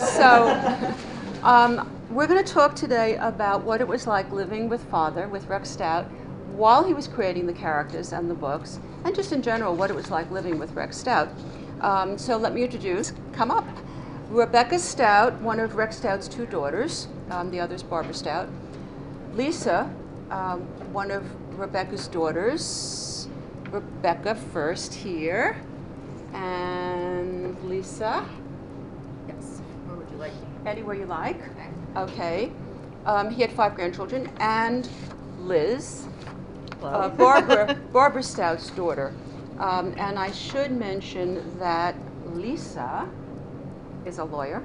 So we're going to talk today about what it was like living with Father, with Rex Stout, while he was creating the characters and the books, and just in general what it was like living with Rex Stout. So let me introduce, come up, Rebecca Stout, one of Rex Stout's two daughters, the other is Barbara Stout. Lisa, one of Rebecca's daughters, Rebecca first here, and Lisa. Yes. Where would you like me? Anywhere you like. Okay. He had 5 grandchildren, and Liz, Barbara Stout's daughter. And I should mention that Lisa is a lawyer.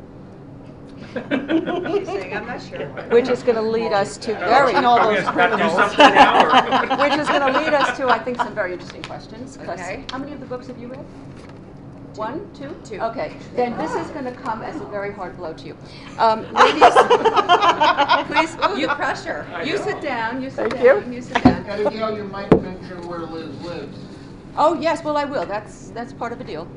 She's saying, I'm not sure. Which is going to lead us to very which is going to lead us to, I think, some very interesting questions. Okay. How many of the books have you read? 1, 2? 2. Okay. Then this is going to come as a very hard blow to you. Ladies, please, You pressure. you sit down. You sit Thank down. you. You sit down. Abigail, you might mention where Liz lives. Oh yes, well I will. That's part of the deal.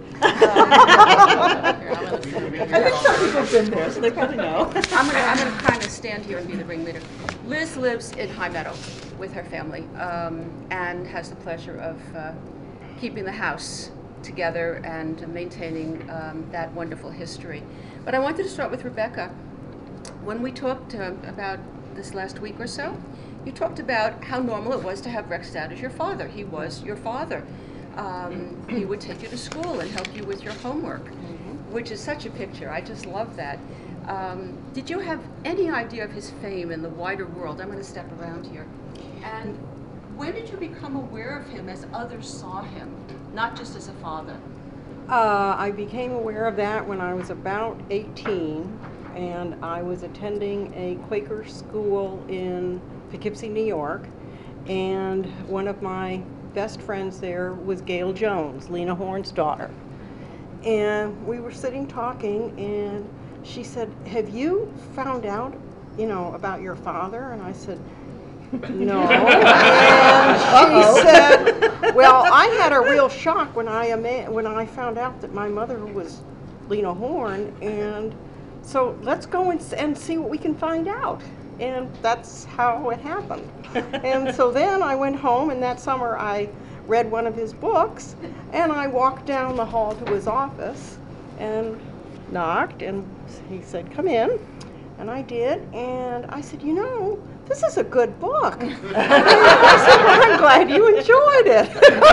I think some people have been there, so they probably know. I'm gonna kind of stand here and be the ringleader. Liz lives in High Meadow with her family and has the pleasure of keeping the house together and maintaining that wonderful history. But I wanted to start with Rebecca. When we talked about this last week or so, you talked about how normal it was to have Rex Stout as your father. He was your father. He would take you to school and help you with your homework, which is such a picture. I just love that. Did you have any idea of his fame in the wider world? I'm going to step around here. And when did you become aware of him as others saw him, not just as a father? I became aware of that when I was about 18, and I was attending a Quaker school in Poughkeepsie, New York, and one of my best friends there was Gail Jones, Lena Horne's daughter. And we were sitting talking, and she said, "Have you found out, about your father?" And I said, "No." And she said, "Well, I had a real shock when I found out that my mother was Lena Horne, and so let's go and see what we can find out." And that's how it happened. And so then I went home, and that summer I read one of his books, and I walked down the hall to his office and knocked, and he said, "Come in." And I did, and I said, "This is a good book." I said, "Well, I'm glad you enjoyed it."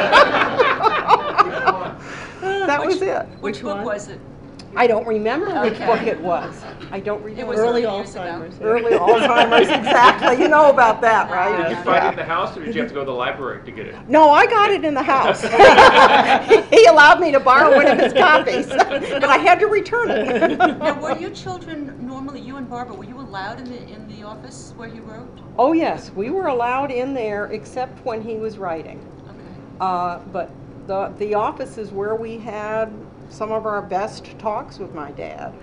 That was it. Which book was it? I don't remember which Okay. book it was. I don't remember. It was Early years ago. Alzheimer's. Early Alzheimer's, exactly. You know about that, right? Did you find it in the house, or did you have to go to the library to get it? No, I got it in the house. He allowed me to borrow one of his copies, but I had to return it. Now, were you children normally, you and Barbara, were you allowed in the office where he wrote? Oh yes, we were allowed in there except when he was writing. Okay. But the office is where we had some of our best talks with my dad.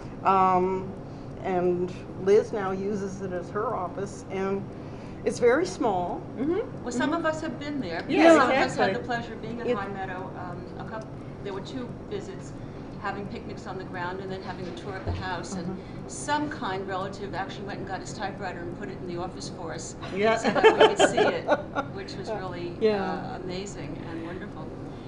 And Liz now uses it as her office, and it's very small. Well, some of us have been there. Yeah, Some of us exactly. had the pleasure of being at It- High Meadow. There were 2 visits, having picnics on the ground and then having a tour of the house. And some kind relative actually went and got his typewriter and put it in the office for us Yeah. so that we could see it, which was really Yeah. amazing and wonderful.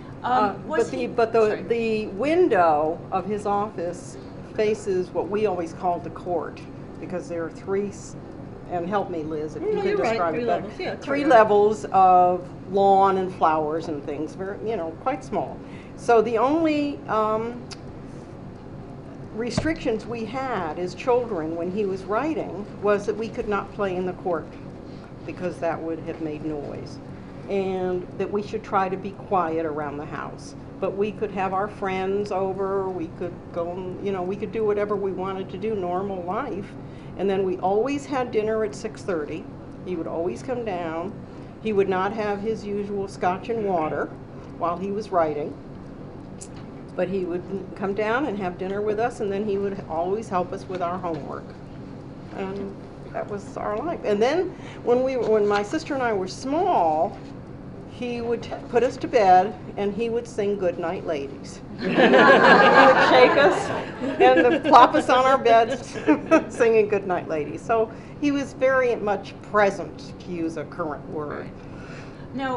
But the window of his office faces what we always called the court, because there are 3, and help me, Liz, if you could describe it better. 3 levels of lawn and flowers and things, very, quite small. So the only restrictions we had as children when he was writing was that we could not play in the court because that would have made noise, and that we should try to be quiet around the house. But we could have our friends over, we could go, we could do whatever we wanted to do, normal life. And then we always had dinner at 6:30. He would always come down. He would not have his usual scotch and water while he was writing, but he would come down and have dinner with us, and then he would always help us with our homework. That was our life. And then when my sister and I were small, he would put us to bed and he would sing "Good Night, Ladies." He would shake us and plop us on our beds singing "Good Night, Ladies." So he was very much present, to use a current word. Now,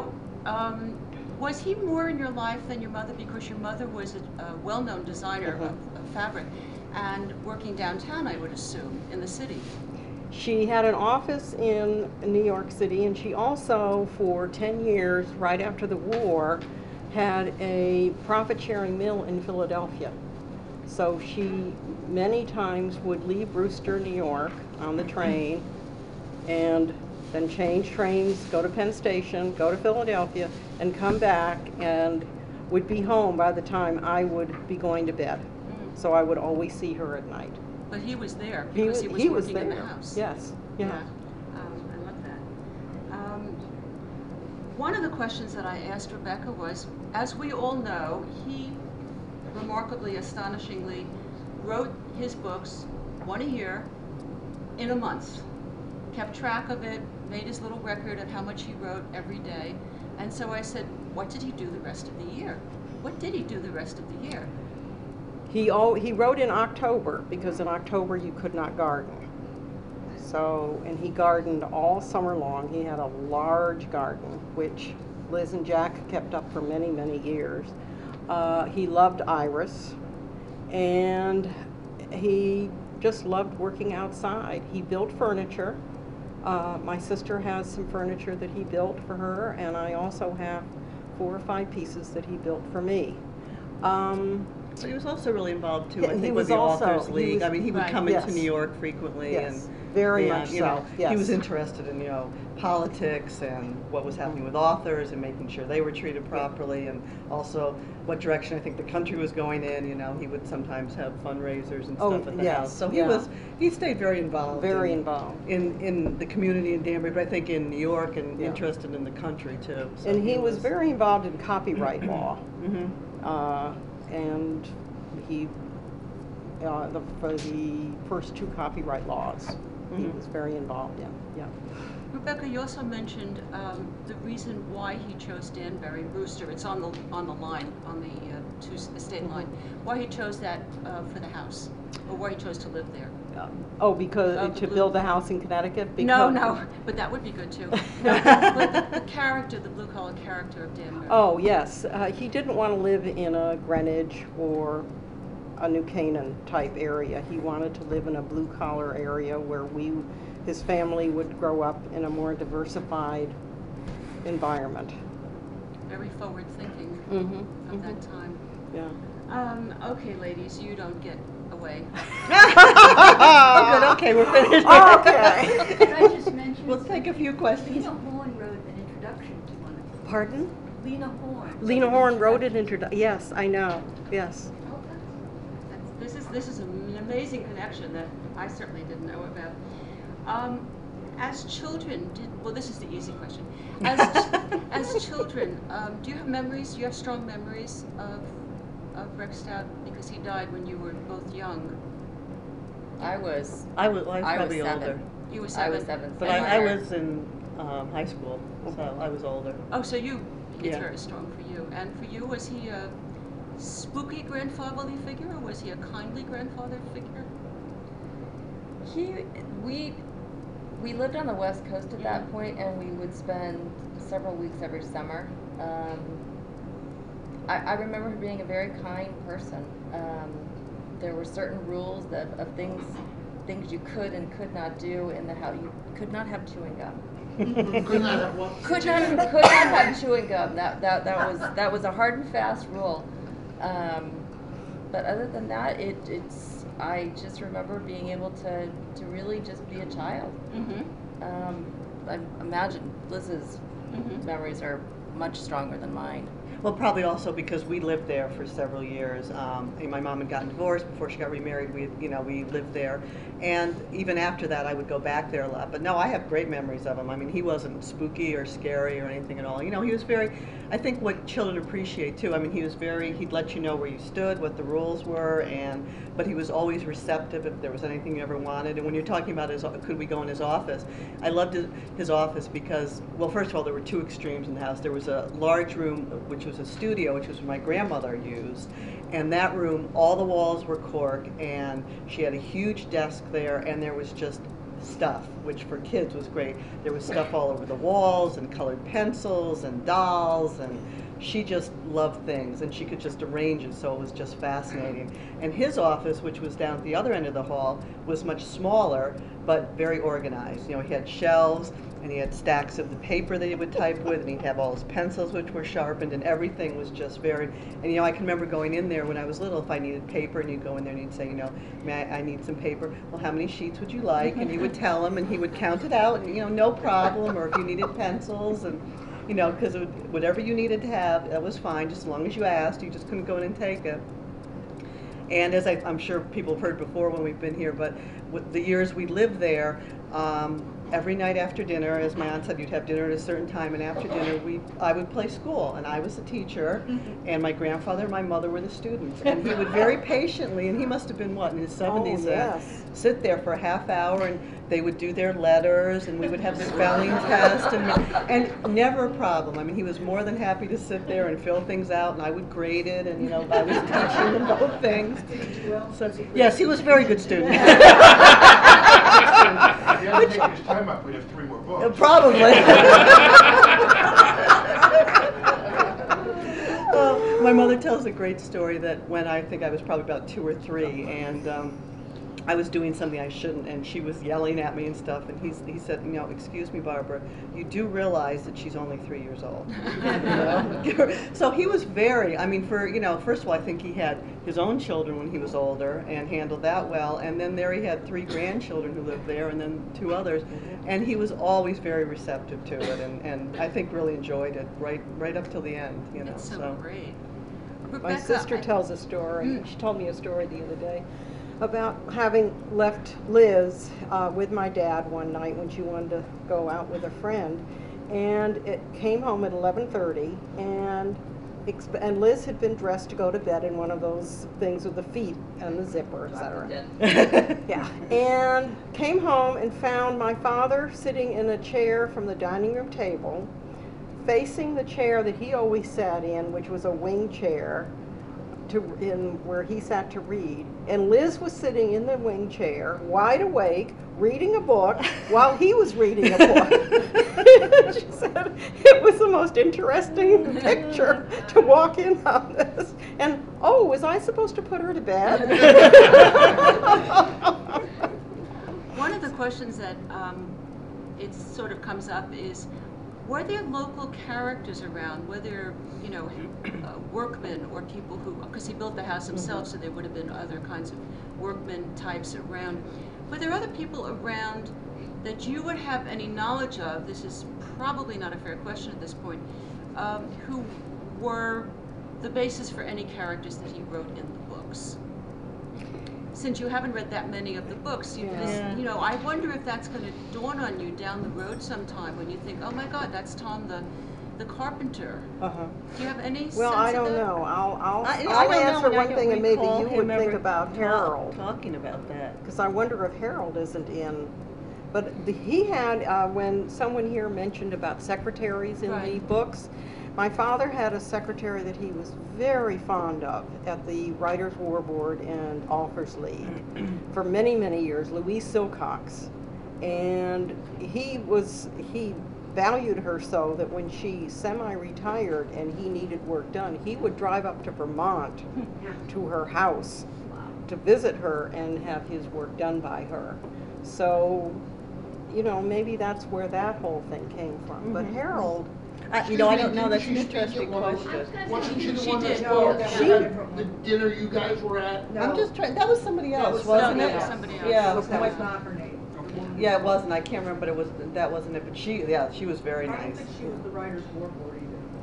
was he more in your life than your mother? Because your mother was a well-known designer of fabric and working downtown, I would assume, in the city. She had an office in New York City, and she also, for 10 years, right after the war, had a profit-sharing mill in Philadelphia. So she many times would leave Brewster, New York, on the train, and then change trains, go to Penn Station, go to Philadelphia, and come back, and would be home by the time I would be going to bed. So I would always see her at night. But he was there because he was working in the house. Yes, yeah. I love that. One of the questions that I asked Rebecca was, as we all know, he remarkably, astonishingly wrote his books one a year in a month, kept track of it, made his little record of how much he wrote every day. And so I said, what did he do the rest of the year? What did he do the rest of the year? He wrote in October, because in October you could not garden. So, and he gardened all summer long. He had a large garden, which Liz and Jack kept up for many, many years. He loved iris, and he just loved working outside. He built furniture. My sister has some furniture that he built for her, and I also have 4 or 5 pieces that he built for me. So he was also really involved too, Yeah, I he think, was with the also- Authors he League. was- I mean, he would Right. come Yes. into New York frequently, Yes, and very and, much you know, so, yes. he was interested in, you know, politics and what was happening with authors and making sure they were treated properly, and also what direction I think the country was going in. You know, he would sometimes have fundraisers and Oh, stuff at the yes, house. So yeah. he stayed very involved. Very in, involved. in the community in Danbury, but I think in New York, and Yeah. interested in the country too. So And he was very involved in copyright law. Mhm. And he, for the first 2 copyright laws, he Mhm. was very involved in, yeah. Rebecca, you also mentioned the reason why he chose Danbury Brewster. It's on the line, on the state line. Why he chose that for the house, or why he chose to live there. Oh, because Of the to blue- build a house in Connecticut? No, but that would be good too. No, but the character, the blue-collar character of Danbury. Oh, yes. He didn't want to live in a Greenwich or a New Canaan type area. He wanted to live in a blue-collar area where his family would grow up in a more diversified environment. Very forward-thinking Mm-hmm. of that time. Yeah. Okay, ladies, you don't get away. Oh, good. Okay, we're finished. Okay. Could I just mention? We'll take a few questions. Lena Horne wrote an introduction to one of them. Pardon? Lena Horne. Lena Horne wrote an introduction. Yes, I know. Yes. This is an amazing connection that I certainly didn't know about. As children, this is the easy question. As children, do you have memories? Do you have strong memories of Rex Stout, because he died when you were both young? I was probably 7. older, You were I 7. was 7. but I was in high school, so I was older. Oh, so it's Yeah. very strong for you. And for you, was he a spooky grandfatherly figure, or was he a kindly grandfather figure? We lived on the West Coast at that point, and we would spend several weeks every summer. I remember him being a very kind person. There were certain rules of things you could and could not do in the house. You could not have chewing gum. Could not have what? Could not have chewing gum. That was a hard and fast rule. But other than that, I just remember being able to really just be a child. Mm-hmm. I imagine Liz's memories are much stronger than mine. Well, probably also because we lived there for several years. And my mom had gotten divorced before she got remarried. We lived there, and even after that, I would go back there a lot. But no, I have great memories of him. I mean, he wasn't spooky or scary or anything at all. You know, he was very. I think what children appreciate too. I mean, he was very. He'd let you know where you stood, what the rules were, but he was always receptive if there was anything you ever wanted. And when you're talking about could we go in his office? I loved his office because, well, first of all, there were two extremes in the house. There was a large room, which was a studio, which was what my grandmother used. And that room, all the walls were cork, and she had a huge desk there, and there was just stuff, which for kids was great. There was stuff all over the walls, and colored pencils, and dolls, and she just loved things, and she could just arrange it, so it was just fascinating. And his office, which was down at the other end of the hall, was much smaller, but very organized. You know, he had shelves, and he had stacks of the paper that he would type with, and he'd have all his pencils, which were sharpened, and everything was just very, and you know, I can remember going in there when I was little, if I needed paper, and you'd go in there and you'd say, you know, I need some paper. Well, how many sheets would you like? And you would tell him, and he would count it out, and, you know, no problem, or if you needed pencils, and, you know, because whatever you needed to have, that was fine, just as long as you asked, you just couldn't go in and take it. And as I'm sure people have heard before when we've been here, but with the years we lived there, every night after dinner, as my aunt said, you'd have dinner at a certain time, and after dinner I would play school, and I was the teacher, and my grandfather and my mother were the students, and he would very patiently, and he must have been, what, in his 70s, yes. sit there for a half hour, and they would do their letters, and we would have spelling tests, and never a problem. I mean, he was more than happy to sit there and fill things out, and I would grade it, and, you know, I was teaching them both things. So, yes, he was a very good student. If he hadn't taken his time up, we'd have 3 more books. Probably. My mother tells a great story that when I think I was probably about 2 or 3, and I was doing something I shouldn't, and she was yelling at me and stuff, and he said, you know, excuse me, Barbara, you do realize that she's only 3 years old. You know? So he was very, I mean, first of all, I think he had his own children when he was older and handled that well, and then there he had 3 grandchildren who lived there, and then 2 others, and he was always very receptive to it, and I think really enjoyed it right up till the end, you know. That's so great. My Rebecca, sister tells a story. She told me a story the other day about having left Liz with my dad one night when she wanted to go out with a friend, and it came home at 11:30, and Liz had been dressed to go to bed in one of those things with the feet and the zipper, etc. Yeah, and came home and found my father sitting in a chair from the dining room table, facing the chair that he always sat in, which was a wing chair, where he sat to read, and Liz was sitting in the wing chair, wide awake, reading a book while he was reading a book. She said it was the most interesting picture to walk in on this. And, oh, was I supposed to put her to bed? one of the questions that it sort of comes up is, were there local characters around, whether, you know, workmen or people who, because he built the house himself, so there would have been other kinds of workmen types around. Were there other people around that you would have any knowledge of, this is probably not a fair question at this point, who were the basis for any characters that he wrote in the books? Since you haven't read that many of the books, you know, I wonder if that's going to dawn on you down the road sometime when you think, oh my God, that's Tom the carpenter. Do you have any sense Well, I of don't that? know. I'll I don't answer know, one thing, and maybe you would think about Harold. Talking about that. Because I wonder if Harold isn't in. But he had, when someone here mentioned about secretaries in the Right. books, my father had a secretary that he was very fond of at the Writers' War Board and Authors League for many, many years, Louise Silcox. And he valued her so that when she semi-retired and he needed work done, he would drive up to Vermont to her house to visit her and have his work done by her. So, you know, maybe that's where that whole thing came from. But Harold, You know, I don't know, that's an Didn't she interesting speak at one of question. those- Wasn't she the She one that did. spoke She- at the dinner you guys were at? I'm just trying, that was somebody That else, was wasn't No, it? that was somebody else. Yeah, That was my- not her name. yeah, it wasn't, I can't remember, but that wasn't it, but she was very I don't nice. think she was the writer's war board either.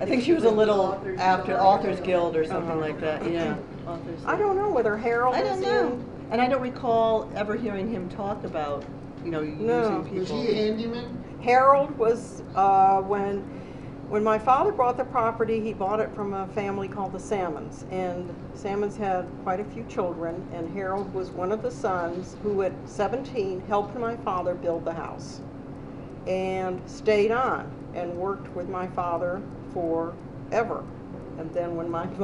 I think she was a little after Authors Guild or something like that, yeah. Authors I don't know whether Harold I is don't know. in. And I don't recall ever hearing him talk about, No. using Was people. he a handyman? Harold was, when my father bought the property, he bought it from a family called the Salmons. And Salmons had quite a few children, and Harold was one of the sons who at 17 helped my father build the house. And stayed on and worked with my father forever. And then when my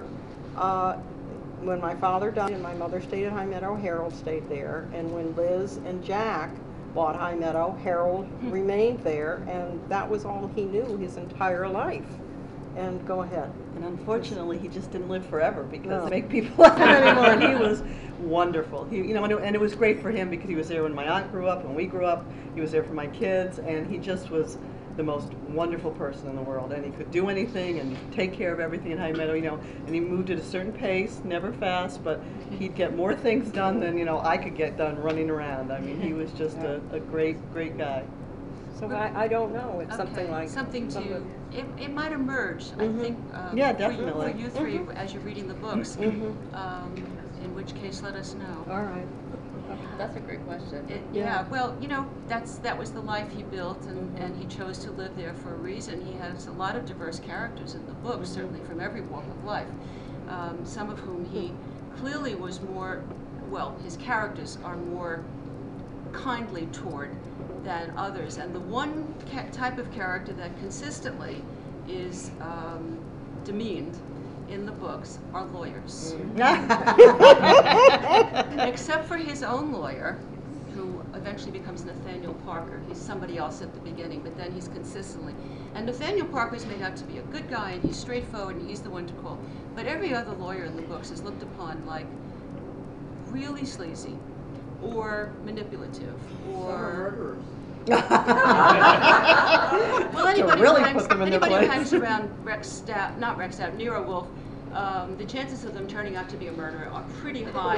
father died and my mother stayed at High Meadow, Harold stayed there. And when Liz and Jack bought High Meadow, Harold remained there, and that was all he knew his entire life. And go ahead. And unfortunately, he just didn't live forever because No. they make people laugh anymore. And he was wonderful. And it was great for him because he was there when my aunt grew up, when we grew up. He was there for my kids, and he just was the most wonderful person in the world. And he could do anything and take care of everything in High Meadow, And he moved at a certain pace, never fast, but he'd get more things done than I could get done running around. I mean, he was just a great, great guy. So I don't know. It's something Okay, like something to, something- it might emerge, I think. Yeah, for you- definitely. For you three, as you're reading the books, in which case, let us know. All right. That's a great question. Yeah, well, that was the life he built, and he chose to live there for a reason. He has a lot of diverse characters in the book, certainly from every walk of life, some of whom he clearly was more, well, his characters are more kindly toward than others. And the one type of character that consistently is demeaned in the books are lawyers. Except for his own lawyer, who eventually becomes Nathaniel Parker. He's somebody else at the beginning, but then he's consistently. And Nathaniel Parker's made out to be a good guy, and he's straightforward, and he's the one to call. But every other lawyer in the books is looked upon like really sleazy, or manipulative, or... Well, anybody, really who hangs, put them in their anybody who place. hangs around not Rex Stout, Nero Wolfe, the chances of them turning out to be a murderer are pretty high.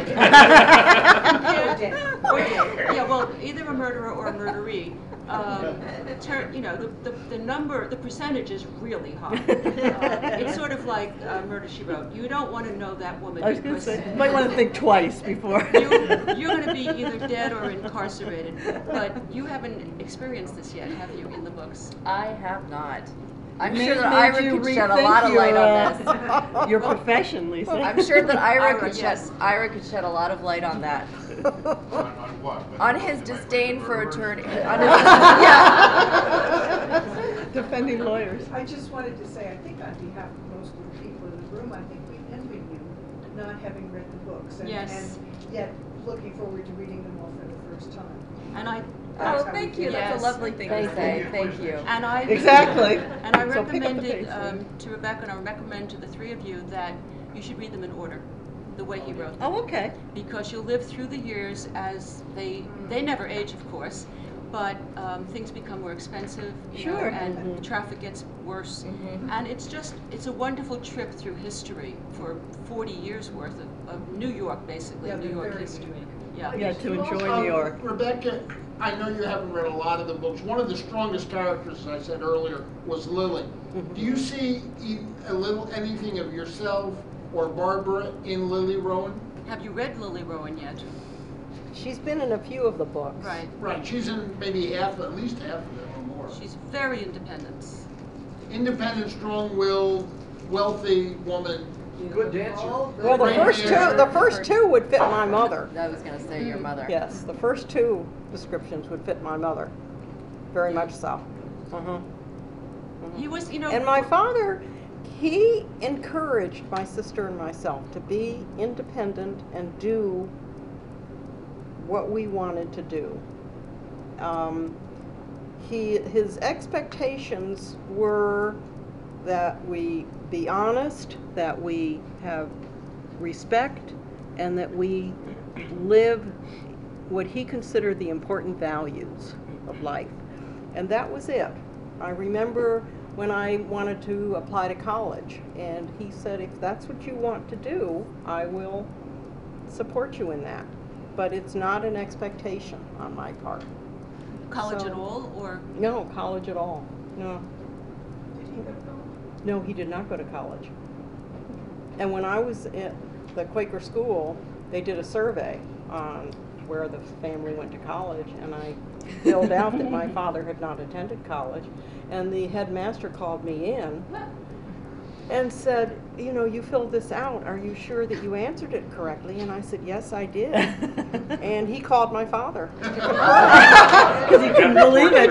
Yeah, well, either a murderer or a murderee. The percentage is really high. It's sort of like Murder, She Wrote. You don't want to know that woman I was going to because say, you might want to think twice before. you're going to be either dead or incarcerated. But you haven't experienced this yet, have you, in the books? I have not. I'm Made- sure that made Ira you could shed a rethink lot of light on this. Your profession, Lisa. I'm sure that Ira, Ira yes. could shed a lot of light on that. On what? On his disdain for attorney. On his, Defending lawyers. I just wanted to say, I think on behalf of most of the people in the room, I think we envy you not having read the books and, Yes. and yet looking forward to reading them all for the first time. And I Oh, thank you. That's Yes. a lovely thing to say. Thank you. And I Exactly. And I So pick up the recommended pace. to Rebecca, and I recommend to the three of you that you should read them in order, the way he wrote them, Oh, okay. because you'll live through the years as they never age, of course, but things become more expensive, Sure. and traffic gets worse, and it's a wonderful trip through history for 40 years worth of New York, basically, Yeah, New they're York very history. unique. Yeah. Yeah, to enjoy New York. Rebecca, I know you haven't read a lot of the books. One of the strongest characters, as I said earlier, was Lily. Do you see anything of yourself or Barbara in Lily Rowan? Have you read Lily Rowan yet? She's been in a few of the books. Right. Right, she's in maybe at least half of them or more. She's very independent. Independent, strong-willed, wealthy woman. Good dancer. Well, the Right first here. two would fit my mother. I was going to say your mother. Yes, the first two descriptions would fit my mother. Very much so. He was, And my father, he encouraged my sister and myself to be independent and do what we wanted to do. His expectations were that we be honest, that we have respect, and that we live what he considered the important values of life. And that was it. I remember when I wanted to apply to college, and he said, if that's what you want to do, I will support you in that. But it's not an expectation on my part. college So- at all, or No, college at all, no. Did he go to college? No, he did not go to college. And when I was at the Quaker school, they did a survey on where the family went to college, and I filled out that my father had not attended college. And the headmaster called me in and said, you know, you filled this out. Are you sure that you answered it correctly? And I said, yes, I did. And he called my father to confirm Because he couldn't believe it.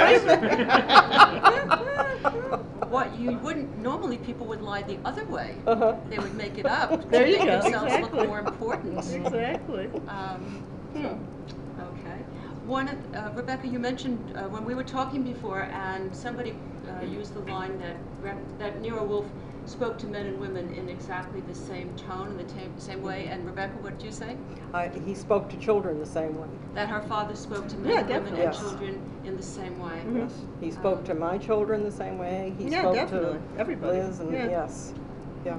What you wouldn't, normally people would lie the other way. Uh-huh. They would make it up There to you make go, themselves exactly. look more important. Exactly. Okay. Rebecca, you mentioned when we were talking before, and somebody used the line that Nero Wolfe spoke to men and women in exactly the same tone, in the same way. And Rebecca, what did you say? He spoke to children the same way. That her father spoke to men Yeah, and women definitely. and Yes. children in the same way. Yes. He spoke to my children the same way. He Yeah, spoke definitely. to Everybody. Liz, and Yeah. yes. Yeah.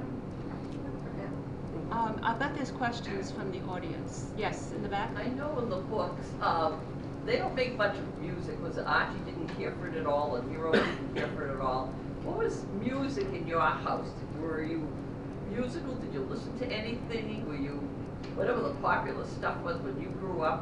I bet there's questions from the audience. Yes, in the back. I know in the books, they don't make much of music. Was Archie didn't care for it at all, and Nero didn't care for it at all. What was music in your house? Were you musical? Did you listen to anything? Were you, whatever the popular stuff was when you grew up?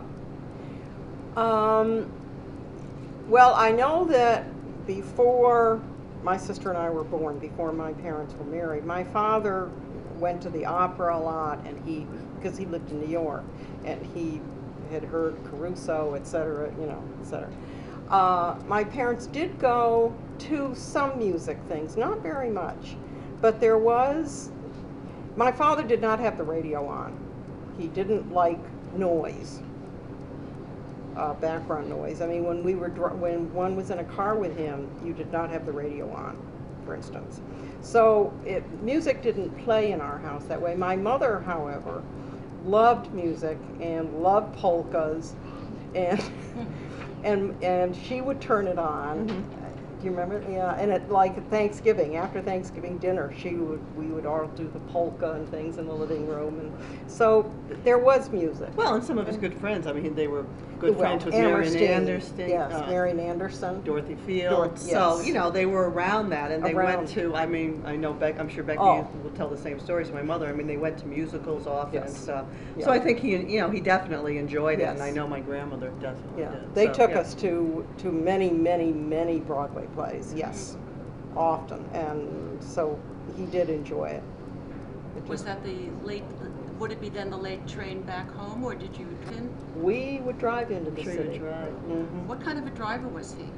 Well, I know that before my sister and I were born, before my parents were married, my father went to the opera a lot, and because he lived in New York, and he had heard Caruso, et cetera, you know, et cetera. My parents did go to some music things, not very much, but there was, my father did not have the radio on. He didn't like noise. Background noise. I mean, when one was in a car with him, you did not have the radio on, for instance. So music didn't play in our house that way. My mother, however, loved music and loved polkas, and and she would turn it on. Mm-hmm. Do you remember? Yeah, and at like Thanksgiving, after Thanksgiving dinner, we would all do the polka and things in the living room, and so there was music. Well, and some of his good friends. I mean, they were good Well, friends with Marian Hammerstein, Anderson. Yes, Marian Anderson. Dorothy Field. So, yes. you know, they were around that, and they Around. went to, I mean, I know I'm sure Becky Oh. will tell the same stories. My mother, I mean, they went to musicals often and Yes. stuff. Yeah. So I think he definitely enjoyed it, and I Yes. know my grandmother definitely Yeah, did. they So, took yeah. us to many, many, many Broadway plays, yes, often, and so he did enjoy it. Was that the late? Would it be then the late train back home, or did you? We would drive into the Sure you city. drive. Mhm. What kind of a driver was he?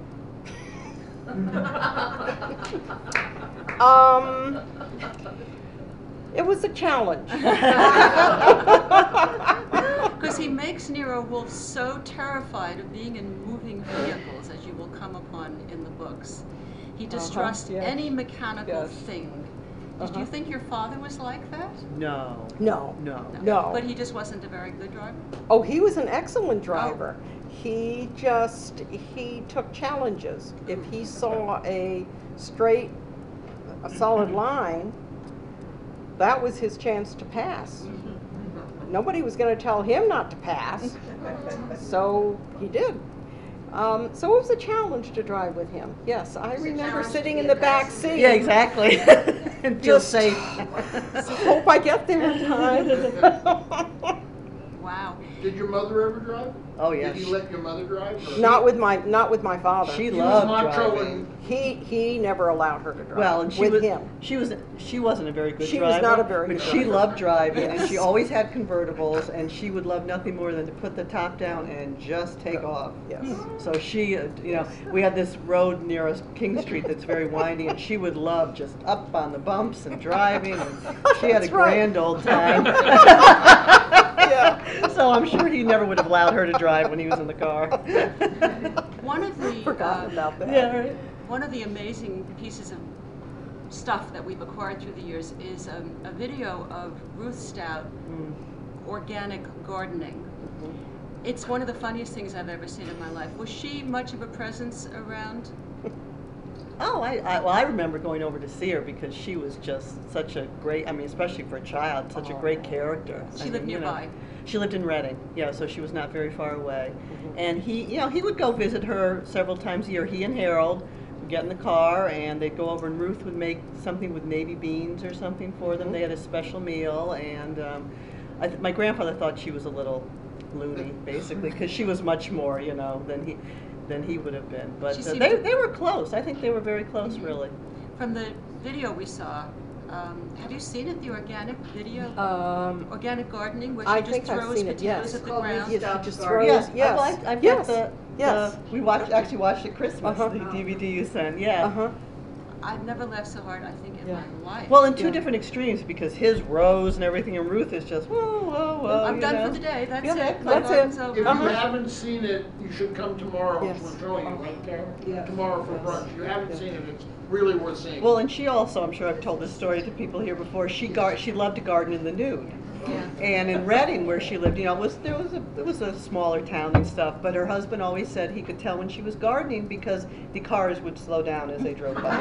It was a challenge. Because he makes Nero Wolfe so terrified of being in moving vehicles, as you will come upon in the books. He distrusts yes. any mechanical Yes. thing. Did you think your father was like that? No. No. No. But he just wasn't a very good driver? Oh, he was an excellent driver. He took challenges. If he saw a solid line, that was his chance to pass. Nobody was going to tell him not to pass, so he did. So it was a challenge to drive with him. Yes, I remember sitting in the back seat. Yeah, exactly. And feel Just- safe. Hope I get there in time. Wow. Did your mother ever drive? Oh, yeah. Did you let your mother drive? Or? Not with my father. She He was loved macho driving. He never allowed her to drive. Well, and with him. she wasn't a very good She driver. was not a very but good she driver. loved driving, and Yes. she always had convertibles, and she would love nothing more than to put the top down and just take off. Yes. So she, we had this road near us, King Street, that's very windy, and she would love just up on the bumps and driving. And she had a That's right. grand old time. Yeah. So I'm sure he never would have allowed her to drive when he was in the car. One of the Forgot about that. Yeah, right. one of the amazing pieces of stuff that we've acquired through the years is a video of Ruth Stout organic gardening. It's one of the funniest things I've ever seen in my life. Was she much of a presence around? Oh, I remember going over to see her because she was just such a great, I mean, especially for a child, such a great character. She lived nearby. She lived in Reading, yeah, so she was not very far away. And he would go visit her several times a year. He and Harold get in the car, and they'd go over, and Ruth would make something with navy beans or something for them. They had a special meal, and my grandfather thought she was a little loony, basically, because she was much more, you know, than he would have been. But She seemed they were close. I think they were very close, really. From the video we saw, have you seen it, the organic video? Organic gardening, where I she just think I've throws seen it, potatoes yes. at the Called ground? Yes, Stop she just Garden. throws, Yeah, yes. well, I've Yes, got yes. we actually watched it Christmas, Uh-huh. the DVD you sent, yeah. Uh-huh. I've never laughed so hard, I think, in Yeah. my life. Well, in two Yeah. different extremes, because his rose and everything, and Ruth is just, whoa, whoa, whoa. I'm you done know? for the day, that's Yeah, it. My that's it. garden's If over. you Uh-huh. haven't seen it, you should come tomorrow, Yes. we're showing you, right, Karen? Yes. Tomorrow for brunch. You haven't seen it, it's really worth seeing. Well, and she also, I'm sure I've told this story to people here before, she loved to garden in the nude. Yeah. And in Reading, where she lived, you know, it was a smaller town and stuff, but her husband always said he could tell when she was gardening because the cars would slow down as they drove by.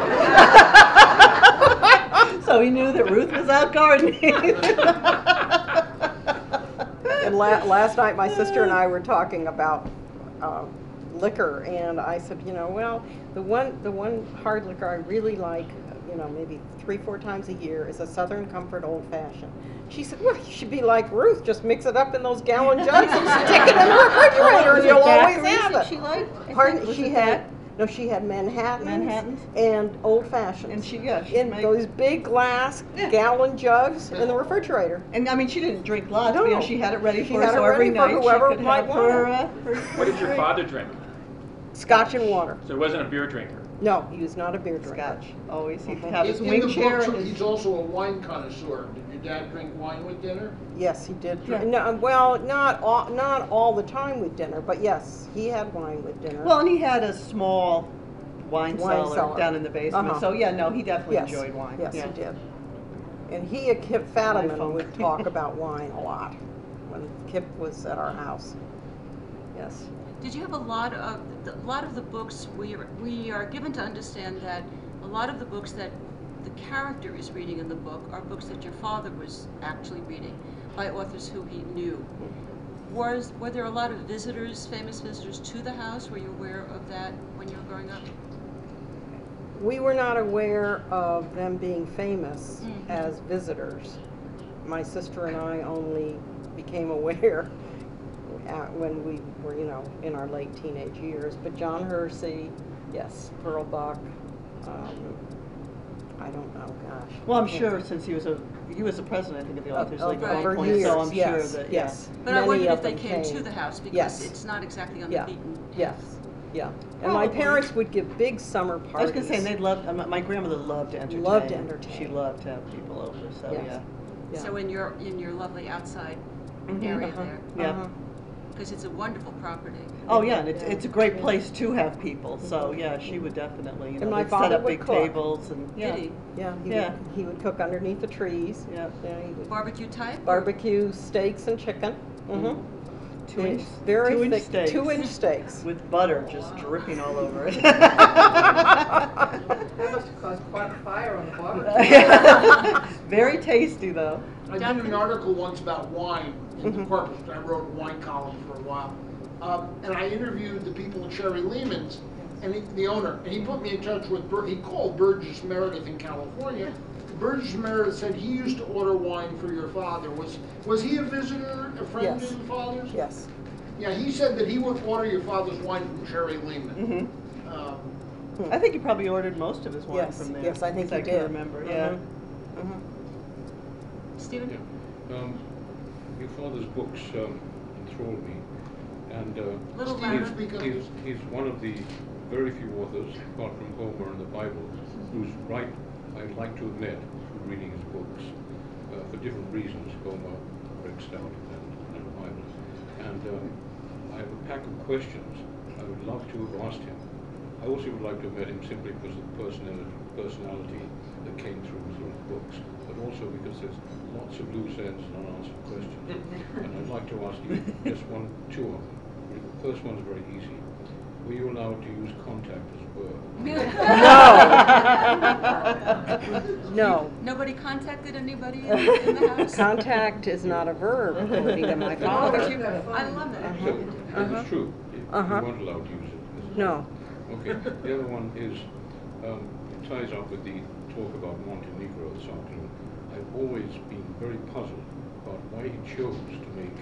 So he knew that Ruth was out gardening. And last night, my sister and I were talking about liquor, and I said, you know, well, the one hard liquor I really like, you know, maybe 3-4 times a year is a Southern Comfort Old Fashioned. She said, well, you should be like Ruth, just mix it up in those gallon jugs and stick it in the refrigerator, and you'll always have it. She liked. I Pardon? think, was She it had that? no, she had Manhattans, Manhattans? and Old Fashions. And she in made- those big glass Yeah. gallon jugs in the refrigerator. And I mean, she didn't drink lots, but you know, No. she had it ready She for her, had it so every ready for night whoever she could might have want her, it. What did your father drink? Scotch and water. So he wasn't a beer drinker. No, he was not a beer drinker. Scotch. Always, he'd Mhm. have his In wing the chair. book, and his- he's also a wine connoisseur. Did your dad drink wine with dinner? Yes, he did. Yeah. No, well, not all the time with dinner, but yes, he had wine with dinner. Well, and he had a small wine cellar cellar. down in the basement. Uh-huh. So yeah, no, he definitely yes, enjoyed wine. yes, yeah. he did. And he and Kip Fadiman phone. would talk about wine a lot when Kip was at our house. Yes. Did you have a lot of the books? We are given to understand that a lot of the books that the character is reading in the book are books that your father was actually reading by authors who he knew. Were there a lot of visitors, famous visitors to the house? Were you aware of that when you were growing up? We were not aware of them being famous Mhm. as visitors. My sister and I only became aware when we were, you know, in our late teenage years. But John Hersey, yes, Pearl Buck, I don't know, gosh. Well, I'm sure since he was the president, I think, of the Authors League at for one point, years, so I'm yes, sure that yes. But I Many wondered of if they them came to the house because Yes. it's not exactly on Yeah. the beaten. Yes, yeah. And my Probably. parents would give big summer parties. I was going to say, and they loved. My grandmother loved to entertain. Loved to entertain. She loved to have people over. So Yes. yeah. Yeah. So in your lovely outside Mhm. area Uh-huh, there, Yeah. uh-huh. because it's a wonderful property. Oh yeah, and it's Yeah. it's a great place to have people. So yeah, she would definitely, you And know, my they'd set father up would big cook. tables and yeah. Did he? Yeah, Yeah. he would cook underneath the trees. Yeah. Yeah, he would Barbecue type? or- barbecue steaks and chicken. Mm-hmm. 2-inch, Very 2-inch thick, steaks 2-inch steaks. with butter just dripping all over it. That must have caused quite a fire on the barbecue. Very tasty though. I did an article once about wine in the Mhm. Corpus. I wrote a wine column for a while. And I interviewed the people at Sherry Lehman's, and the owner, and he put me in touch with, he called Burgess Meredith in California. Burgess Meredith said he used to order wine for your father. Was he a visitor, a friend Yes. of the father's? Yes. Yeah, he said that he would order your father's wine from Sherry Lehman. Hmm. I think he probably ordered most of his wine Yes, from there. yes, I think as he I did. can remember. Yeah. Mhm. Mhm. Stephen? Yeah. Your father's books enthralled me, and Little Steve, louder. speak up. he's one of the very few authors, apart from Homer and the Bible, who's right, I'd like to admit, through reading his books, for different reasons, Homer breaks down and the Bible. And I have a pack of questions I would love to have asked him. I also would like to have met him simply because of the personality that came through his books, but also because there's lots of loose ends and unanswered questions. And I'd like to ask you just two of them. The first one's very easy. Were you allowed to use contact as a verb? No. Nobody contacted anybody in the house? Contact is not a verb, according to my father. I love it. So, Uh-huh. it's true. You Uh-huh. weren't allowed to use it. No. Okay. The other one is, It ties up with the talk about Montenegro this afternoon. I've always been very puzzled about why he chose to make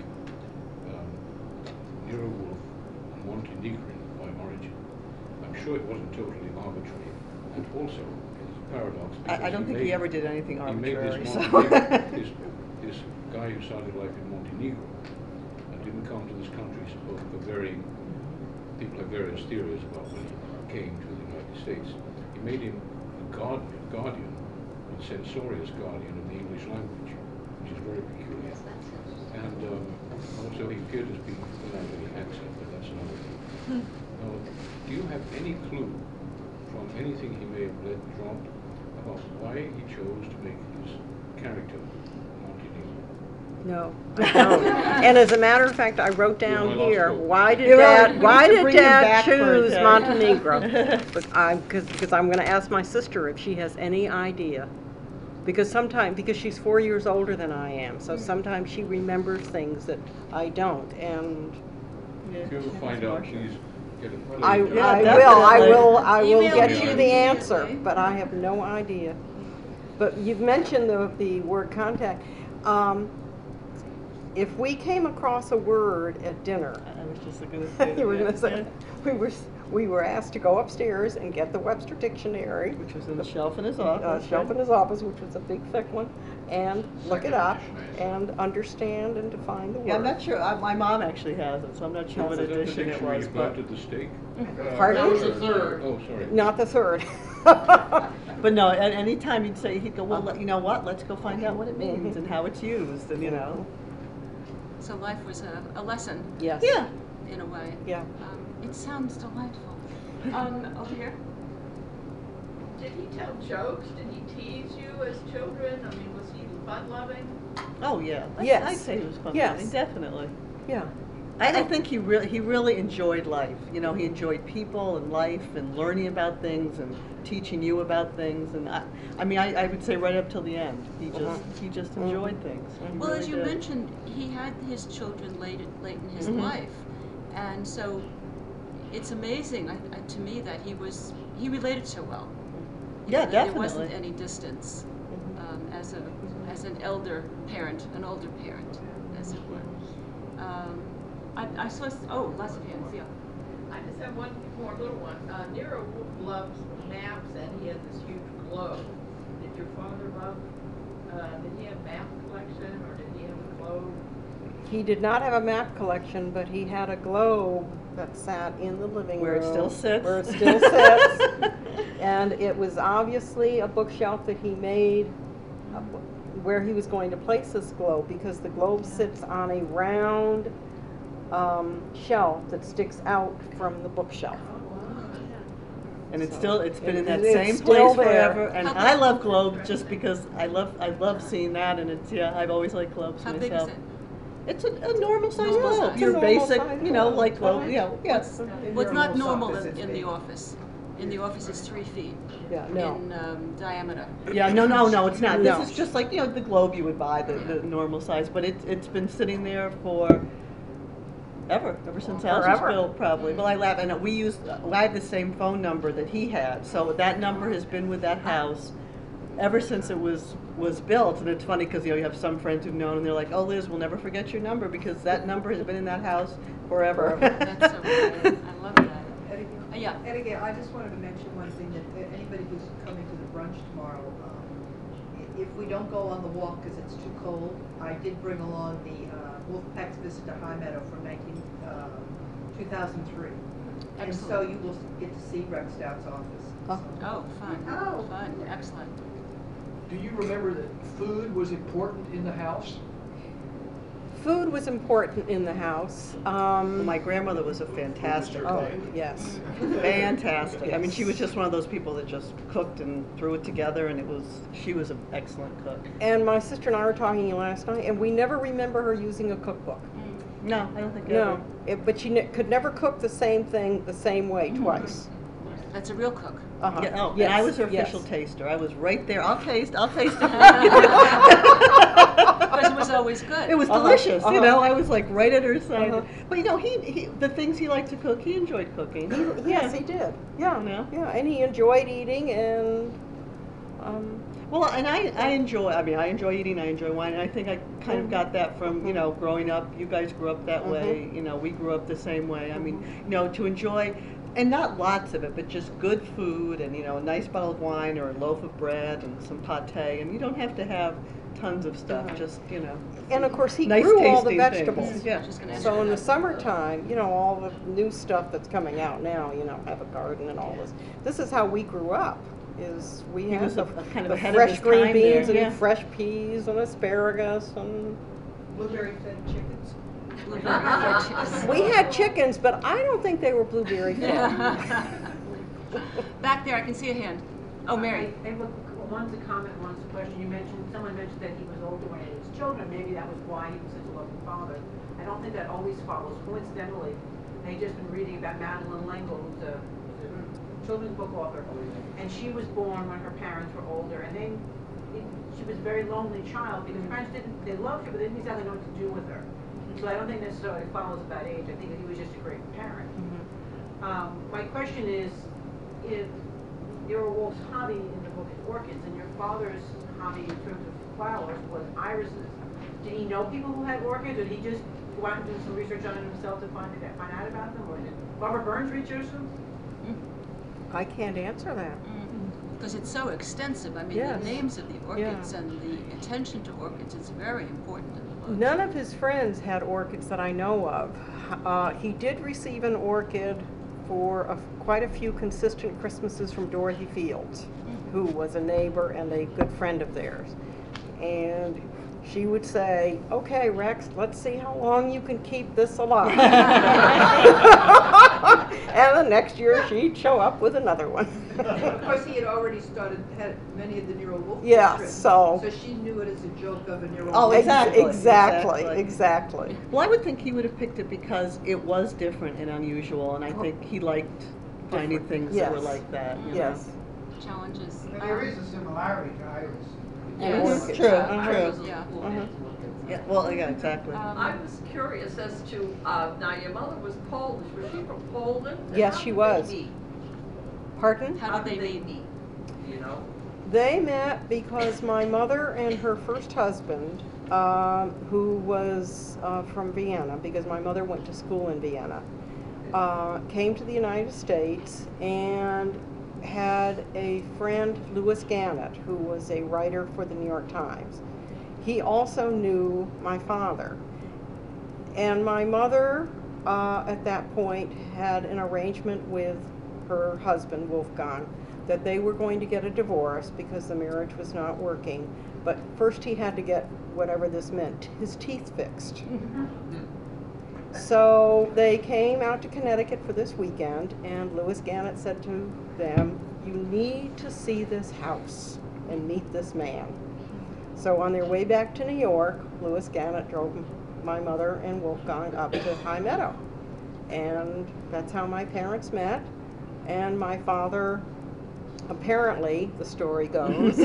Nero Wolfe Montenegrin by origin. I'm sure it wasn't totally arbitrary, and also it's a paradox. I don't think he ever did anything He made arbitrary. this, So. this guy who started life in Montenegro and didn't come to this country for people have various theories about when he came to the United States. He made him a guardian, a censorious guardian of the English language, which is very peculiar. And also he appeared as being without any accent, but that's another thing. Now, do you have any clue from anything he may have let drop about why he chose to make his character Montenegro? No, I don't. And as a matter of fact, I wrote down You're my lost here, hope. why did You're right. Dad, We why need to did bring him Dad back for a choose day. Montenegro? Because I'm going to ask my sister if she has any idea. Because she's 4 years older than I am, so sometimes she remembers things that I don't, and If you ever find out, please get it. I please. will Email get me you the immediately. answer, but I have no idea. But you've mentioned the word contact. If we came across a word at dinner, I was just going to say you were that, going to say, we were asked to go upstairs and get the Webster Dictionary, which was in the shelf in his office. shelf in his office, which was a big thick one, and look it up and understand and define the word. Yeah, I'm not sure. My mom actually has it, so I'm not sure what Was that the edition it dictionary was. you But, brought to the stake? Pardon? That was the third. Oh, sorry. Not the third. but no, at any time he'd go, well, you know what? Let's go find out what it means and how it's used, and you know. So life was a lesson Yes. Yeah. in a way. Yeah. It sounds delightful. Over here. Did he tell jokes? Did he tease you as children? I mean, was he fun-loving? Oh yeah. Yes. I'd say he was fun. Yes. Definitely. Yeah. I think he really enjoyed life. You know, he enjoyed people and life and learning about things and teaching you about things. And I would say right up till the end, he just enjoyed things. He Well, really as you did. mentioned, he had his children late in his life, and so it's amazing to me that he related so well. Yeah, There wasn't definitely. any distance as an older parent, as it were. I saw. Lots of hands. Yeah. I just have one more little one. Nero loves maps, and he had this huge globe. Did your father love? Did he have map collection, or did he have a globe? He did not have a map collection, but he had a globe that sat in the living Where room. it still sits. Where it still sits. And it was obviously a bookshelf that he made where he was going to place this globe, because the globe sits on a round shelf that sticks out from the bookshelf. And it's been in that It's same still place there. forever. And I love globes just because I love seeing that, and I've always liked globes How myself. big is it? It's a normal size Normal globe. size. Your It's a normal basic, size you know, globe. like globe. Yeah, yes. What's not normal size, in it's the big. office? In the office is 3 feet Yeah, no. in diameter. Yeah, no, it's not. No. This is just like, the globe you would buy, the normal size. But it's been sitting there for ever since the house was Forever. built, probably. Well, I laugh, and I have the same phone number that he had, so that number has been with that house ever since it was built. And it's funny because you have some friends who've known, and they're like, "Oh, Liz, we'll never forget your number because that number has been in that house forever." That's so great. I love that. Yeah. And again, I just wanted to mention one thing, that anybody who's coming to the brunch tomorrow, if we don't go on the walk because it's too cold, I did bring along the Wolfpack's Visit to High Meadow from 2003. And so Excellent. you will get to see Rex Stout's office. Oh, fun. Oh. Fun. Excellent. Do you remember that food was important in the house? Food was important in the house. My grandmother was a fantastic Oh, cook. yes. Fantastic. I mean, Yes. she was just one of those people that just cooked and threw it together, and she was an excellent cook. And my sister and I were talking last night, and we never remember her using a cookbook. No, I don't think No, ever. but she could never cook the same thing the same way twice. That's a real cook. Uh-huh. Yeah, oh, Yes, and I was her yes. official taster. I was right there. I'll taste it. Because it was always good. It was Uh-huh, delicious, uh-huh. you know. I was like right at her side. Uh-huh. But you know, he the things he liked to cook, he enjoyed cooking. Yes, he did. Yeah, Yeah. yeah, and he enjoyed eating, and Well, and I enjoy. I mean, I enjoy eating. I enjoy wine. And I think I kind of got that from growing up. You guys grew up that way. You know, we grew up the same way. I mean, to enjoy. And not lots of it, but just good food and, a nice bottle of wine or a loaf of bread and some pâté. And you don't have to have tons of stuff, just, and of course he nice grew all the tasting vegetables. things. Yeah. Just gonna ask So you in the that. summertime, all the new stuff that's coming out now, have a garden and all this. This is how we grew up. Is we He had was the, kind of the ahead of fresh his green time beans there, and yeah. fresh peas and asparagus and Blueberry fed chickens. we had chickens, but I don't think they were blueberry fed. Back there, I can see a hand. Oh, Mary. One's a comment, one's a question. Someone mentioned that he was older when he had his children. Maybe that was why he was such a loving father. I don't think that always follows. Coincidentally, they've just been reading about Madeline L'Engle, who's a children's book author, and she was born when her parents were older, and she was a very lonely child because her parents they loved her, but they didn't exactly know what to do with her. So I don't think necessarily it follows about age. I think that he was just a great parent. My question is, if Nero Wolf's hobby in the book is orchids, and your father's hobby in terms of flowers was irises, did he know people who had orchids, or did he just go out and do some research on it himself to find out about them, or did Barbara Burns research them? I can't answer that. Because it's so extensive. I mean, Yes. the names of the orchids and the attention to orchids is very important in the book. None of his friends had orchids that I know of. He did receive an orchid for quite a few consistent Christmases from Dorothy Fields, who was a neighbor and a good friend of theirs. And she would say, "Okay, Rex, let's see how long you can keep this alive." And the next year she'd show up with another one. Of course, he had already had many of the Nero Wolfe Yeah, portraits, so- she knew it as a joke of a Nero Oh, Wolfe. Exactly. Well, I would think he would have picked it because it was different and unusual, and I think he liked finding things that were Yes. like that. Yes. Challenges. There is a similarity to Iris. Yes. Orchids. True, Iris true. was Yeah. cool. Uh-huh. Yeah, well, yeah, exactly. I was curious as to, now your mother was Polish, was she from Poland? And Yes, how she did was. they meet? Pardon? How did they meet? Do you know? They met because my mother and her first husband, who was from Vienna, because my mother went to school in Vienna, came to the United States and had a friend, Louis Gannett, who was a writer for the New York Times. He also knew my father. And my mother, at that point, had an arrangement with her husband, Wolfgang, that they were going to get a divorce because the marriage was not working. But first he had to get, whatever this meant, his teeth fixed. So they came out to Connecticut for this weekend, and Louis Gannett said to them, "You need to see this house and meet this man." So on their way back to New York, Louis Gannett drove my mother and Wolfgang up to High Meadow. And that's how my parents met. And my father, apparently, the story goes,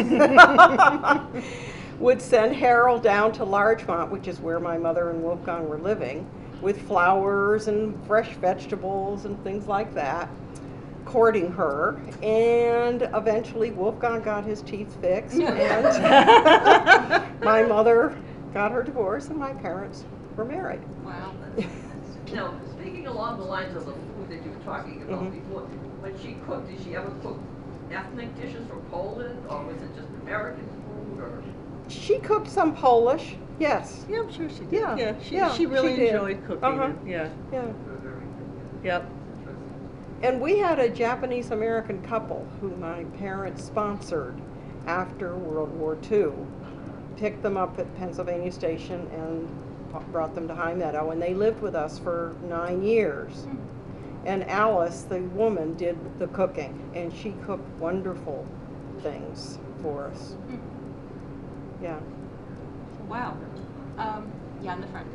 would send Harold down to Larchmont, which is where my mother and Wolfgang were living, with flowers and fresh vegetables and things like that, courting her. And eventually Wolfgang got his teeth fixed, and my mother got her divorce, and my parents were married. Wow. Now, speaking along the lines of the food that you were talking about before, when she cooked, did she ever cook ethnic dishes from Poland, or was it just American food, or? She cooked some Polish, yes. Yeah, I'm sure she did. Yeah, She really she did. enjoyed cooking. Uh-huh. Yeah. Yeah. Yep. And we had a Japanese-American couple who my parents sponsored after World War II, picked them up at Pennsylvania Station and brought them to High Meadow, and they lived with us for 9 years. And Alice, the woman, did the cooking, and she cooked wonderful things for us. Yeah. Wow. Yeah, in the front.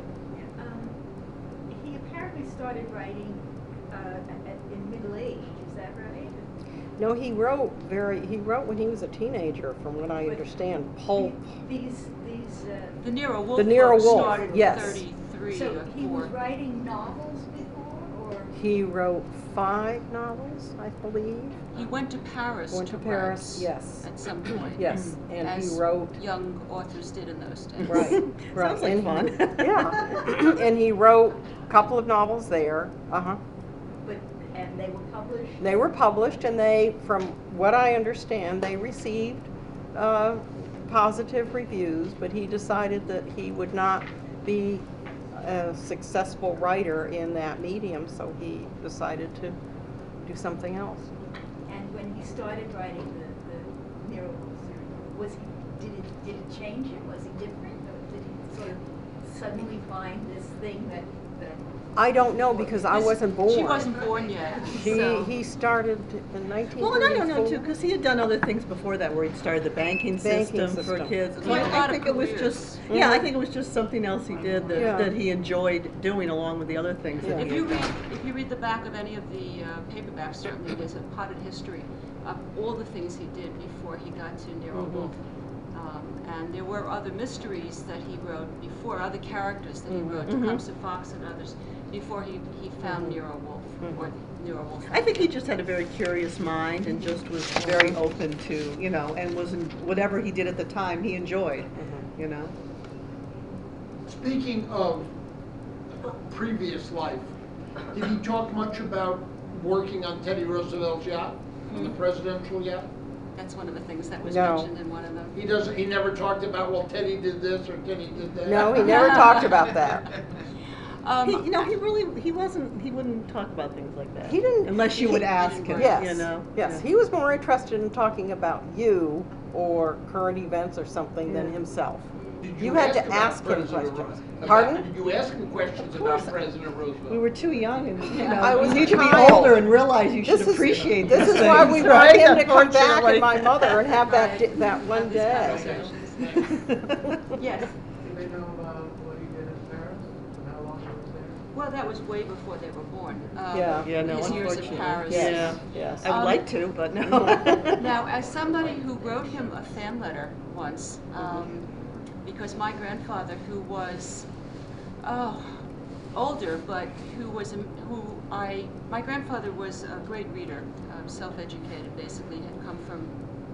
He apparently started writing in middle age, is that right? No, he wrote when he was a teenager, from what I understand, pulp. These, The Nero Wolfe The Nero book Wolfe, started in yes. 33 so or he was 4. writing novels before, or? He wrote 5 novels, I believe. He went to Paris Went to Paris, yes. at some point. Yes, and as he wrote. young authors did in those days. Right, right. Sounds like and fun. Yeah, and he wrote a couple of novels there. And they were published? They were published, and they, from what I understand, they received positive reviews, but he decided that he would not be a successful writer in that medium, so he decided to do something else. And when he started writing the Nero Wolfe series, did it change him? Was he different, or did he sort of suddenly find this thing that I don't know, because I wasn't born. She wasn't born yet. so. He started in 1934. Well, and I don't know too, because he had done other things before that, where he'd started the banking system for kids. He had a lot I of think it was careers. just, yeah, I think it was just something else he did that, Yeah. that he enjoyed doing along with the other things that Yeah. he If you read the back of any of the paperbacks, certainly there's a potted history of all the things he did before he got to Nero Wolfe. And there were other mysteries that he wrote before, other characters that he wrote, Tecumseh Fox and others, before he found Nero Wolfe, or Nero Wolfe. I think he just had a very curious mind and just was very open to, you know, and was in whatever he did at the time he enjoyed, you know. Speaking of previous life, did he talk much about working on Teddy Roosevelt's yacht, on the presidential yacht? That's one of the things that was No. mentioned in one of them. He doesn't. He never talked about, well, Teddy did this or Teddy did that. No, he never talked about that. You know, he wouldn't talk about things like that. He didn't. Unless you would ask him, Yes, you know. yes. Yeah. He was more interested in talking about you or current events or something than himself. Did You had to about ask him President questions. Ro- Pardon? Did you ask him questions about President Roosevelt? We were too young, and you know, I was you need to be child. older and realize you should appreciate This these is why things, we right? want him to come back Unfortunately. and my mother and have that one day. Yes. Do they know about what he did in Paris and how long he was there? Well, that was way before they were born. Yeah. Yeah, no, his years in unfortunately. Paris. Yeah, Yes. I would like to, but no. Now, as somebody who wrote him a fan letter once, because my grandfather, who was older, but my grandfather was a great reader, self-educated, basically, had come from,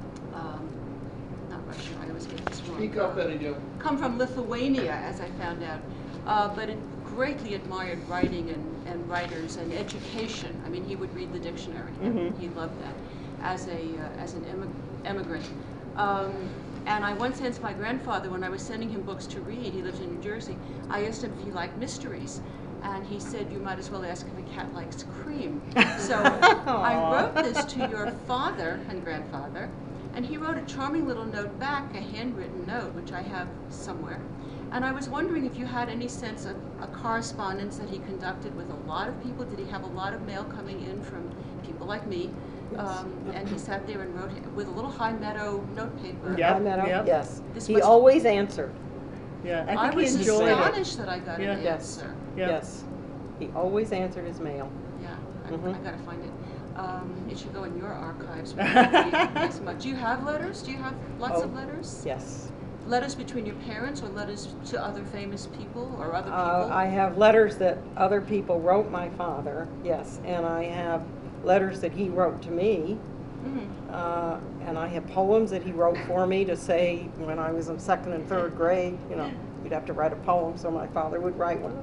not Russia, I always get this wrong. Speak up, Eddie Joe. Come from Lithuania, as I found out, but it greatly admired writing and writers and education. I mean, he would read the dictionary. He loved that as an immigrant. And I once asked my grandfather, when I was sending him books to read, he lived in New Jersey, I asked him if he liked mysteries. And he said, you might as well ask if a cat likes cream. So I wrote this to your father and grandfather, and he wrote a charming little note back, a handwritten note, which I have somewhere. And I was wondering if you had any sense of a correspondence that he conducted with a lot of people. Did he have a lot of mail coming in from people like me? And he sat there and wrote with a little High Meadow notepaper. Yep, I met him. yep. Yes. This He must- always answered. Yeah, I I think was he enjoyed it. astonished that I got an Yes. answer. Yep. Yes. He always answered his mail. Yeah, I Mhm. gotta find it. It should go in your archives. We don't read as much. Do you have letters? Do you have lots of letters? Yes. Letters between your parents or letters to other famous people or other people? I have letters that other people wrote my father, yes, and I have letters that he wrote to me. And I have poems that he wrote for me to say when I was in 2nd and 3rd grade, you know, you'd have to write a poem, so my father would write one.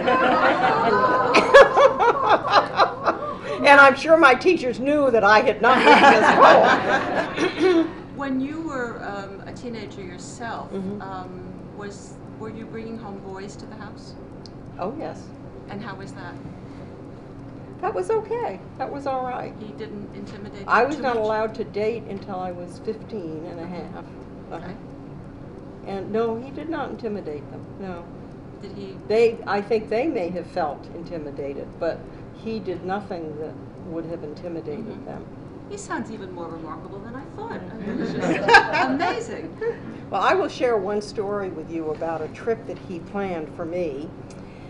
And I'm sure my teachers knew that I had not written this poem. When you were a teenager yourself, were you bringing home boys to the house? Oh, yes. And how was that? That was okay. That was all right. He didn't intimidate you I was too not much? allowed to date until I was 15 and a half. Okay. And no, he did not intimidate them, no. Did he? I think they may have felt intimidated, but he did nothing that would have intimidated them. He sounds even more remarkable than I thought. I mean, it's just amazing. Well, I will share one story with you about a trip that he planned for me.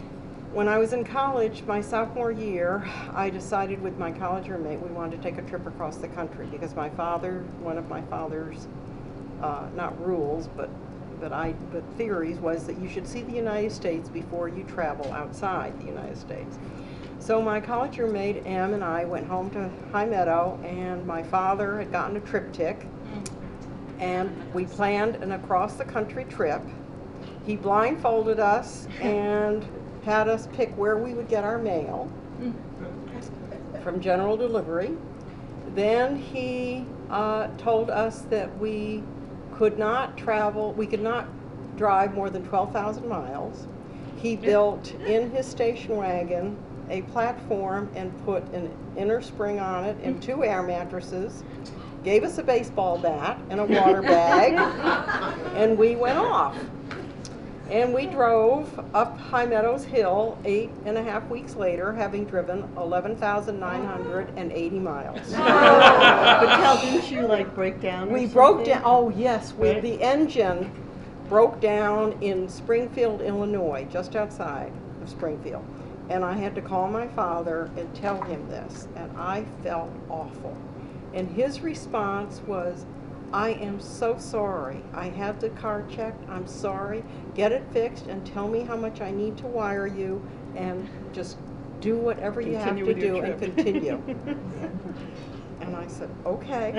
When I was in college, my sophomore year, I decided with my college roommate we wanted to take a trip across the country because my father, one of my father's, not rules, but theories was that you should see the United States before you travel outside the United States. So my college roommate, Em, and I went home to High Meadow, and my father had gotten a triptych, and we planned an across-the-country trip. He blindfolded us and had us pick where we would get our mail from general delivery. Then he told us that we could not drive more than 12,000 miles. He built in his station wagon a platform and put an inner spring on it and 2 air mattresses, gave us a baseball bat and a water bag, and we went off. And we drove up High Meadows Hill 8.5 weeks later, having driven 11,980 miles. But Cal, didn't you like break down? We broke down, oh yes, the engine broke down in Springfield, Illinois, just outside of Springfield. And I had to call my father and tell him this, and I felt awful. And his response was, I am so sorry. I have the car checked. I'm sorry. Get it fixed and tell me how much I need to wire you, and just do whatever you have to do and continue. And I said, okay.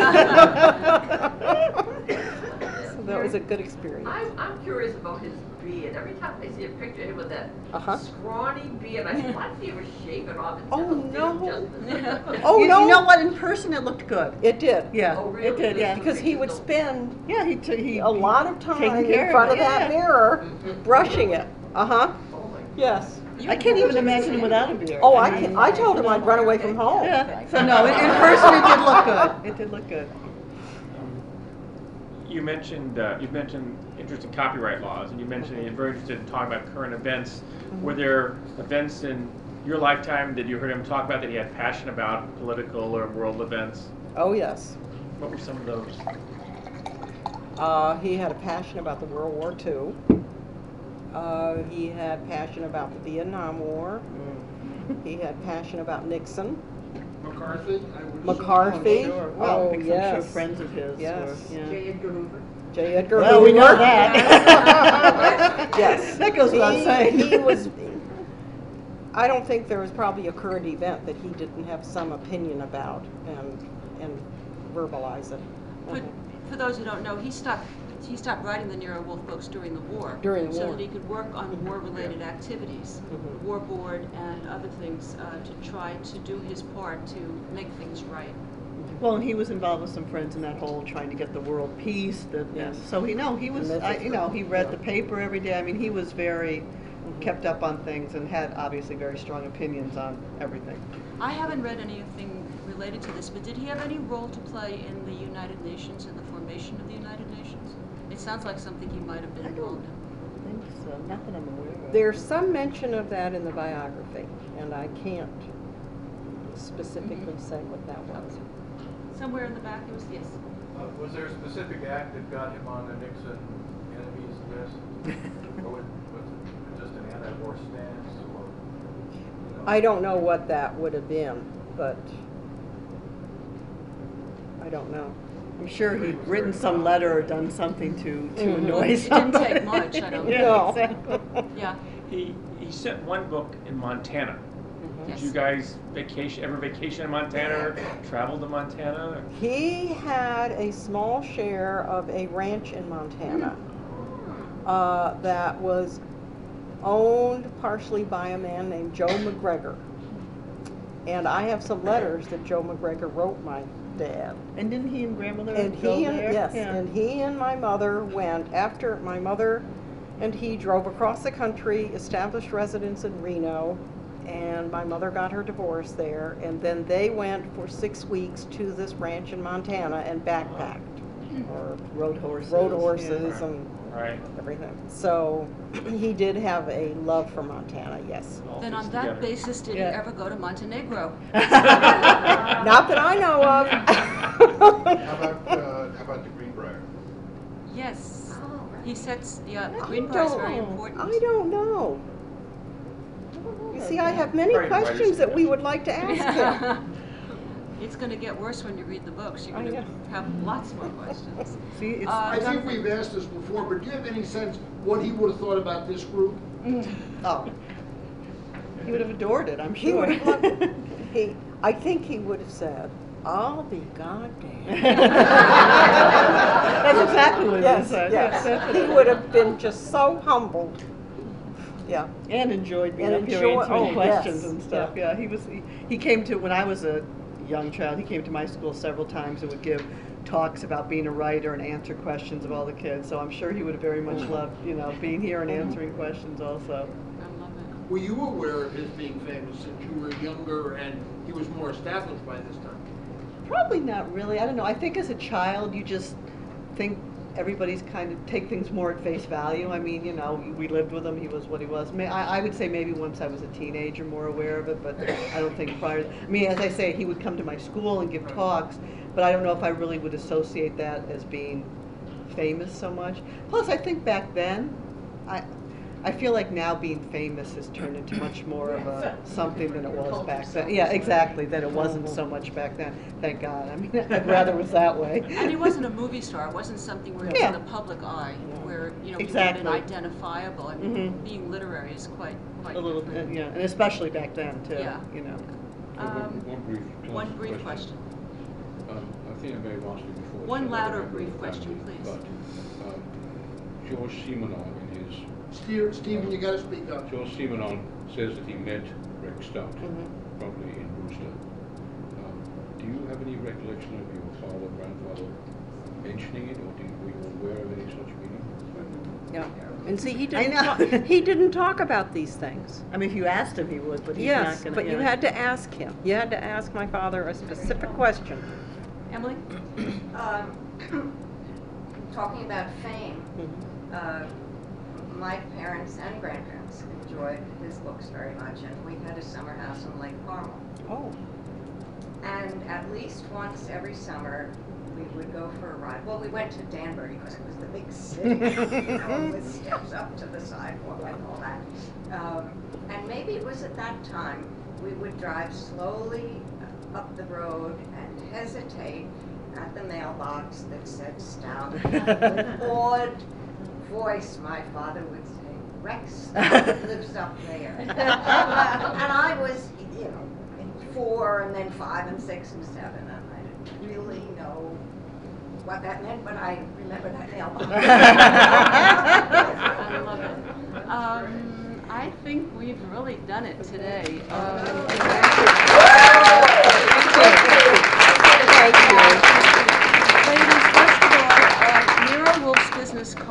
So that was a good experience. I'm curious about his beard. Every time I see a picture of him with that Uh-huh. scrawny beard, I wonder if he was shaving off his Oh, no. Oh, you, no. You know what? In person, it looked good. It did. Yeah, Oh, really? it did. Yeah, Because he would spend he a lot of time taking care in front of it, that yeah. mirror, brushing it. Uh-huh. Oh my God. Yes. I can't even imagine him without a beard. Oh, I told him I'd run away from home. Yeah. So no, in person, it did look good. It did look good. You mentioned interest in copyright laws, and you mentioned you're very interested in talking about current events. Were there events in your lifetime that you heard him talk about that he had passion about, political or world events? Oh, yes. What were some of those? He had a passion about the World War II. He had passion about the Vietnam War. He had passion about Nixon. McCarthy? McCarthy. Sure. Well, Oh, because I'm yes. sure friends of his. Yes. Were, yeah. J. Edgar Hoover. J. Edgar Well, we know Hoover. that. Yes. That goes without saying. He was, I don't think there was probably a current event that he didn't have some opinion about and verbalize it. But for those who don't know, he stopped writing the Nero Wolfe books during the war. During the so war. that he could work on war-related activities, Mhm. the war board and other things, to try to do his part to make things right. Well, and he was involved with some friends in that whole trying to get the world peace. Yes. So he was, And that's he read the paper every day. I mean, he was very kept up on things and had obviously very strong opinions on everything. I haven't read anything related to this, but did he have any role to play in the United Nations and the formation of the United Nations? It sounds like something he might have been involved in. I think so. Not that I'm aware of. There's some mention of that in the biography, and I can't specifically say what that was. Somewhere in the back, it was, yes. Was there a specific act that got him on the Nixon enemies list? Or was it just an anti-war stance? Or, I don't know what that would have been, but I don't know. I'm sure he'd written some letter or done something to annoy It didn't somebody. take much, I don't Yeah, know. exactly. Yeah. He sent one book in Montana. Yes. Did you guys ever vacation in Montana or travel to Montana? He had a small share of a ranch in Montana that was owned partially by a man named Joe McGregor. And I have some letters that Joe McGregor wrote my dad. And didn't he and grandmother And go he and there? yes, Yeah. and he and my mother went after my mother and he drove across the country, established residence in Reno, and my mother got her divorce there, and then they went for 6 weeks to this ranch in Montana and backpacked, or Rode horses. and Right. everything. So he did have a love for Montana, yes. All Then on mixed that together. basis, did Yeah. he ever go to Montenegro? Not that I know of. how about the Greenbrier? Yes. Oh, right. He sets, I Greenbrier is very don't- important. I don't know. You see, I have many Right, right, questions that we would like to ask him. It's going to get worse when you read the books. You're I going to know. have lots more questions. See, it's, I think we've asked this before, but do you have any sense what he would have thought about this group? oh, he would have adored it, I'm He would sure. have loved, I think he would have said, I'll be goddamn. That's exactly what Yes, he said. yes. That's what He would have been just so humbled. Yeah. And enjoyed being And up here enjoy- answering oh, questions yes, and stuff. yeah. Yeah, he came to, when I was a young child, he came to my school several times and would give talks about being a writer and answer questions of all the kids. So I'm sure he would have very much loved, being here and answering questions also. I love it. Were you aware of his being famous since you were younger and he was more established by this time? Probably not really. I don't know. I think as a child, you just think everybody's kind of take things more at face value. I mean, we lived with him. He was what he was. I would say maybe once I was a teenager, more aware of it, but I don't think prior. I mean, as I say, he would come to my school and give talks, but I don't know if I really would associate that as being famous so much. Plus, I think back then, I feel like now being famous has turned into much more of a something than it was back then. Yeah, exactly, that it wasn't so much back then. Thank God. I mean, I'd rather it was that way. And he wasn't a movie star. It wasn't something where it was Yeah. in the public eye, where Exactly. he wasn't identifiable. I mean, Mhm. being literary is quite A little different. bit, yeah, and especially back then too. Yeah. One brief question. I think I may have asked you before. One so I louder remember brief it question, badly, please. But George Simenon in his Stephen, you gotta speak up. George Simenon says that he met Rex Stout, Mhm. probably in Brewster. Do you have any recollection of your father, grandfather mentioning it, or were you aware of any such meeting? Yeah. And see, he I didn't, know. he didn't talk about these things. I mean, if you asked him, he would, but he's Yes, not gonna. but you had to ask him. You had to ask my father a specific question. Emily? Talking about fame, my parents and grandparents enjoyed his books very much, and we had a summer house in Lake Carmel. Oh. And at least once every summer, we would go for a ride. Well, we went to Danbury because it was the big city, with steps up to the sidewalk and all that. And maybe it was at that time we would drive slowly up the road and hesitate at the mailbox that said Stout. With awed voice, my father would say, Rex Stout lives up there. And I was, in 4 and then 5 and 6 and 7, and I didn't really know what that meant, but I remember that mailbox. I love it. I think we've really done it today. Thank you.